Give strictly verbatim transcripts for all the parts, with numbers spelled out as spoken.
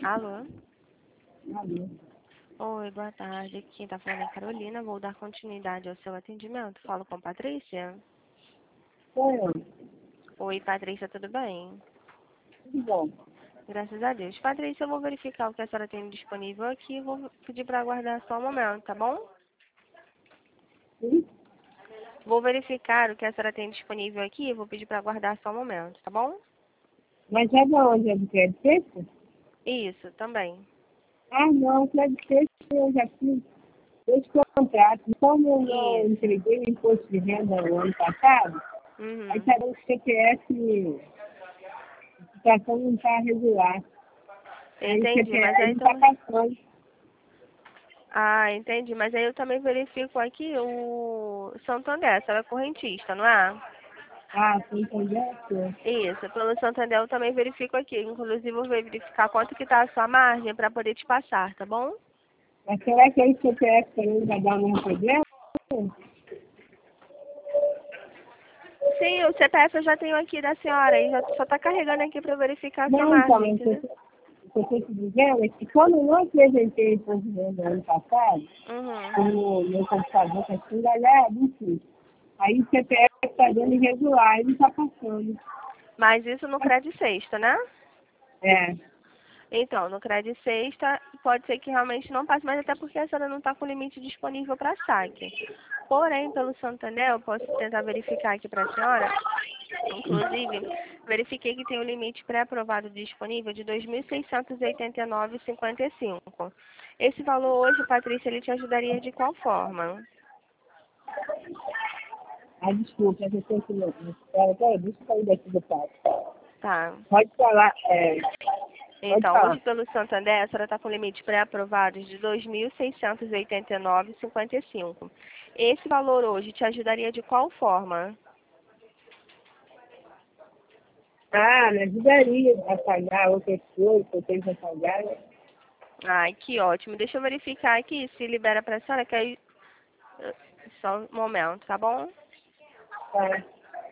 Alô? Alô? Oi, boa tarde. Aqui quem tá falando é Carolina. Vou dar continuidade ao seu atendimento. Falo com Patrícia? Sou eu. Oi, Patrícia, tudo bem? Tudo bom? Graças a Deus. Patrícia, eu vou verificar o que a senhora tem disponível aqui e vou pedir para aguardar só um momento, tá bom? Sim? Vou verificar o que a senhora tem disponível aqui e vou pedir para aguardar só um momento, tá bom? Mas é de onde? É do crédito texto? Isso, também. Ah, não, crédito texto eu já fiz dois contratos. Como eu não Isso. entreguei o imposto de renda no ano passado, aí Uhum. tá dando C P F, a situação não está regular. Aí o Entendi, mas C P F aí não está também... passando. Ah, entendi. Mas aí eu também verifico aqui o Santander, a senhora é correntista, não é? Ah, você entendeu? Sim. Isso, pelo Santander eu também verifico aqui. Inclusive, eu vou verificar quanto que tá a sua margem para poder te passar, tá bom? Mas será que aí o C P F também vai dar o mesmo problema? Sim, o C P F eu já tenho aqui da senhora e já só tá carregando aqui para verificar a sua Não, então, margem, mas eu entendeu? estou te dizendo é que quando eu não apresentei o imposto de renda no ano passado, Uhum. o meu computador está escangalhado, enfim. Aí o C P F está dando irregular, ele está passando. Mas isso no crédito sexta, né? É. Então, no crédito sexta, pode ser que realmente não passe, mas até porque a senhora não está com limite disponível para saque. Porém, pelo Santander, eu posso tentar verificar aqui para a senhora. Inclusive, verifiquei que tem um limite pré-aprovado disponível de dois mil seiscentos e oitenta e nove vírgula cinquenta e cinco. Esse valor hoje, Patrícia, ele te ajudaria de qual forma? Ah, desculpa, eu tenho que... Espera, peraí, deixa eu sair daqui do palco. Tá. Pode falar, é, pode Então, hoje falar. pelo Santander, a senhora está com limite pré-aprovado de dois mil seiscentos e oitenta e nove vírgula cinquenta e cinco. Esse valor hoje te ajudaria de qual forma? Ah, me ajudaria a pagar outras coisas que eu tenho que pagar, né? Ai, que ótimo. Deixa eu verificar aqui se libera para a senhora, que aí... Só um momento, tá bom? Tá.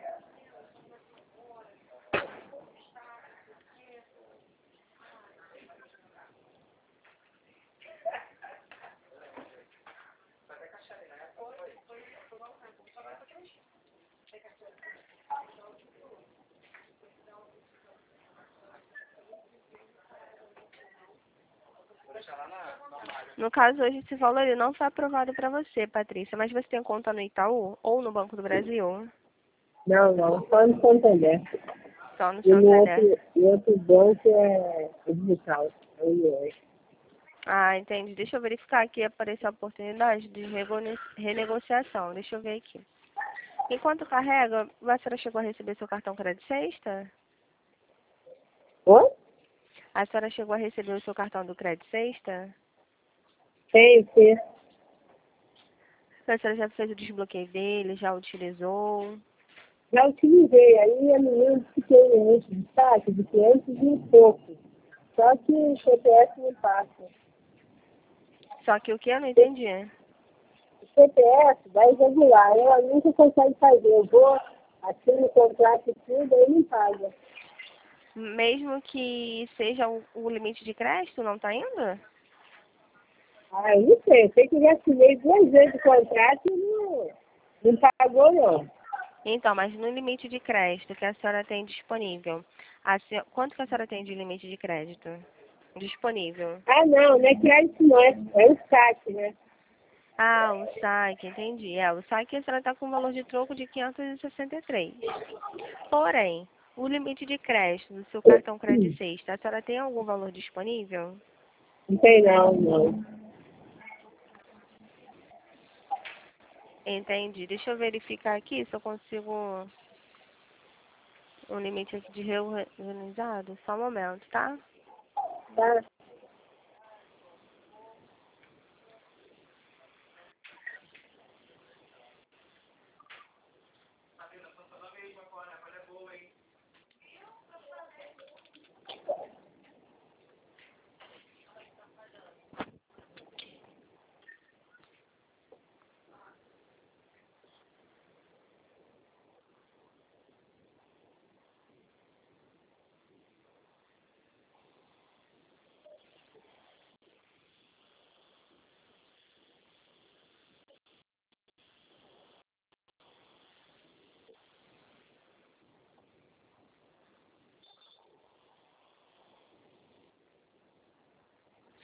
No caso, hoje esse valor ele não foi aprovado para você, Patrícia, mas você tem conta no Itaú ou no Banco do Brasil? Não, não, só no Santander. Só no E no Santander. outro, no outro banco é é digital, é o Uniões. Ah, entendi. Deixa eu verificar aqui, apareceu a oportunidade de rego- renegociação. Deixa eu ver aqui. Enquanto carrega, a senhora chegou a receber seu cartão crédito sexta? Oi? A senhora chegou a receber o seu cartão do crédito sexta? Tem, tem. A senhora já fez o desbloqueio dele, já utilizou? Já utilizei, aí a menina disse que tem um destaque de quinhentos e um pouco. Só que o C P F não passa. Só que o que eu não entendi. O C P F vai irregular, ela nunca consegue fazer. Eu vou, assino o contrato e tudo, aí não paga. Mesmo que seja o, o limite de crédito, não tá indo? Ah, eu não sei, eu sei que eu já assinei duas vezes o contrato e não, não pagou não. Então, mas no limite de crédito que a senhora tem disponível, a senhora, quanto que a senhora tem de limite de crédito disponível? Ah não, não é crédito não, é, é o saque, né? Ah, o saque, entendi. É, o saque a senhora está com um valor de troco de quinhentos e sessenta e três. Porém, o limite de crédito do seu cartão crédito sexta, a senhora tem algum valor disponível? Não tem não, não. Entendi. Deixa eu verificar aqui se eu consigo um limite aqui de reorganizado. Só um momento, tá? Tá?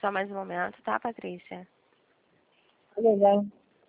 Só mais um momento, tá, Patrícia? Legal.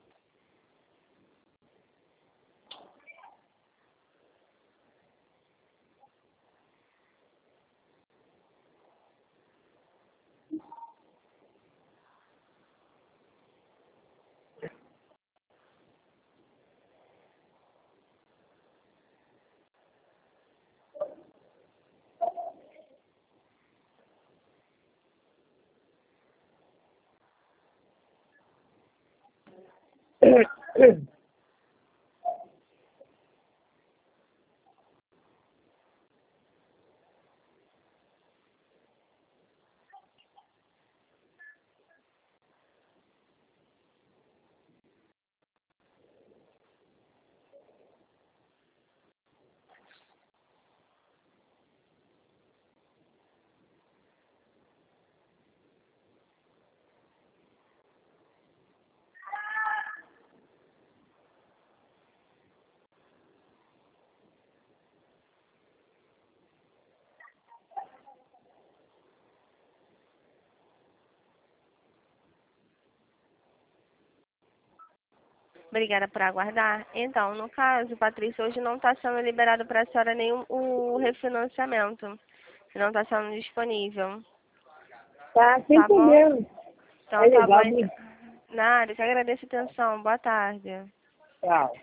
Obrigada por aguardar. Então, no caso, Patrícia, hoje não está sendo liberado para a senhora nenhum o refinanciamento. Não está sendo disponível. Tá, sem Tá bom? problema. Então É tá bom. legal, Então. hein? Nada, que agradeço a atenção. Boa tarde. Tchau.